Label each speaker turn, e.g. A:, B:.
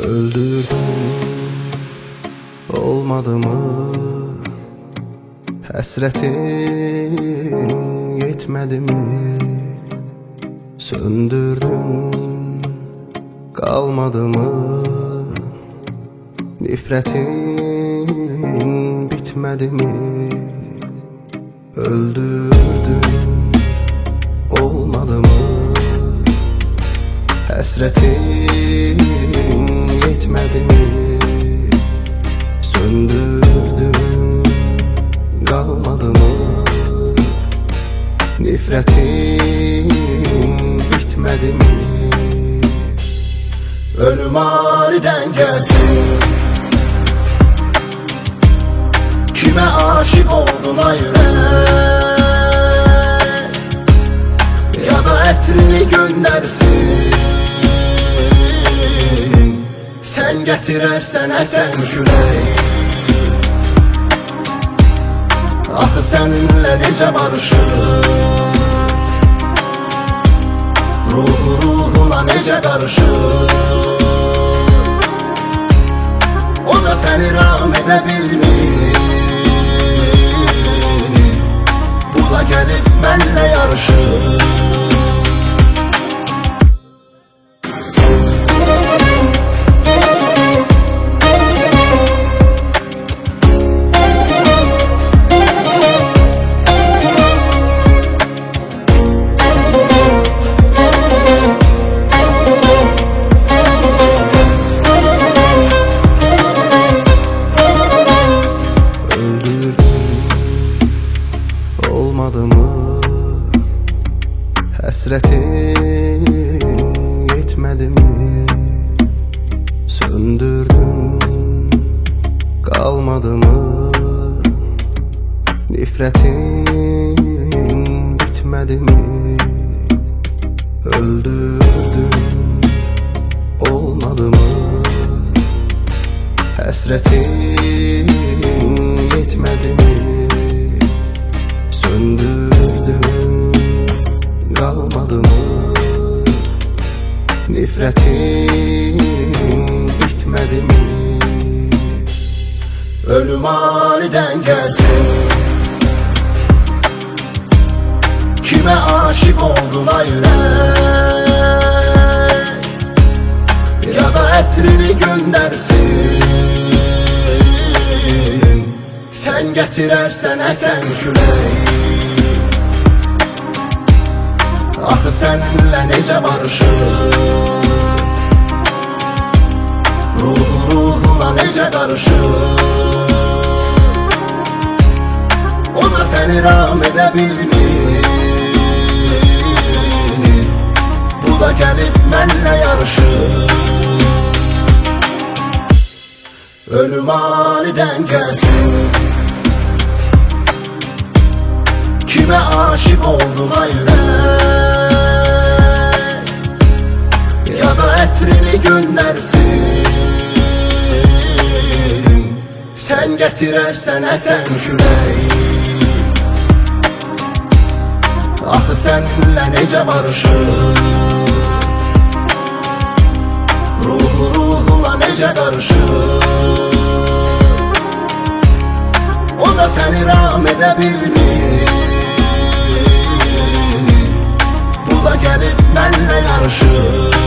A: Öldürdün, olmadı mı? Həsrətin yetmədi mi? Söndürdün, qalmadı mı? Nifrətin bitmədi mi? Öldürdün, olmadı mı? Həsrətin yetmədi mi? Söndürdün, qalmadı mı? Nifrətin bitmədi mi? Ölüm anidən gəlsin, kimə aşiq olduna ürək, ya da ətrini göndərsin, sən gətirərsən əsən külək. Axı səninlə necə barışır, ruhuna necə qarışır, o da səni ram edə bilmir, bu da gəlib mənlə yarışır. Olmadı mı? Həsrətin yetmədi mi? Söndürdün, qalmadı mı? Nifrətin bitmədi mi? Öldürdün, olmadı mı? Həsrətin yetmədi mi? Söndürdün, qalmadı mı? Nifrətin bitmədi mi? Ölüm anidən gəlsin, kimə aşiq olduna ürək, ya da ətrini göndərsin, sən gətirərsən əsən külək. Axı səninlə necə barışır, ruhuna necə qarışır, o da səni ram edə bilmir, bu da gəlib mənlə yarışır. Ölüm anidən gəlsin, kimə aşiq olduna ürək, ya da ətrini göndərsin, sən gətirərsən əsən külək. Axı səninlə necə barışır, ruhuna necə qarışır, o da səni ram edə bilmir, bu da gəlib mənlə yarışır.